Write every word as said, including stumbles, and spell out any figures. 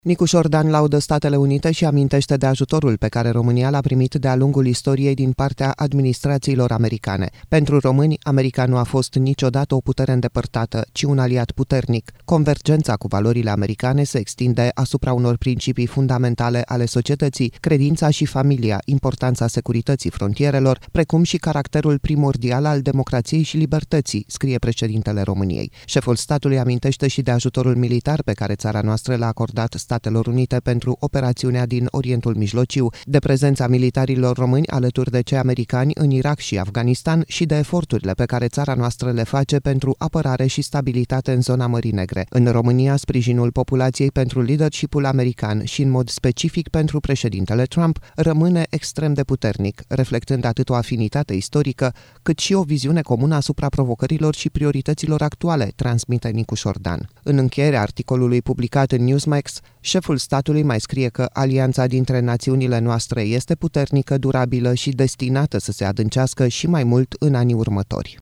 Nicu Șordan laudă Statele Unite și amintește de ajutorul pe care România l-a primit de-a lungul istoriei din partea administrațiilor americane. Pentru români, America nu a fost niciodată o putere îndepărtată, ci un aliat puternic. Convergența cu valorile americane se extinde asupra unor principii fundamentale ale societății, credința și familia, importanța securității frontierelor, precum și caracterul primordial al democrației și libertății, scrie președintele României. Șeful statului amintește și de ajutorul militar pe care țara noastră l-a acordat Statelor Unite pentru operațiunea din Orientul Mijlociu, de prezența militarilor români alături de cei americani în Irak și Afganistan și de eforturile pe care țara noastră le face pentru apărare și stabilitate în zona Mării Negre. În România, sprijinul populației pentru leadership-ul american și în mod specific pentru președintele Trump rămâne extrem de puternic, reflectând atât o afinitate istorică, cât și o viziune comună asupra provocărilor și priorităților actuale, transmite Nicu Șordan. În încheierea articolului publicat în Newsmax, șeful statului mai scrie că alianța dintre națiunile noastre este puternică, durabilă și destinată să se adâncească și mai mult în anii următori.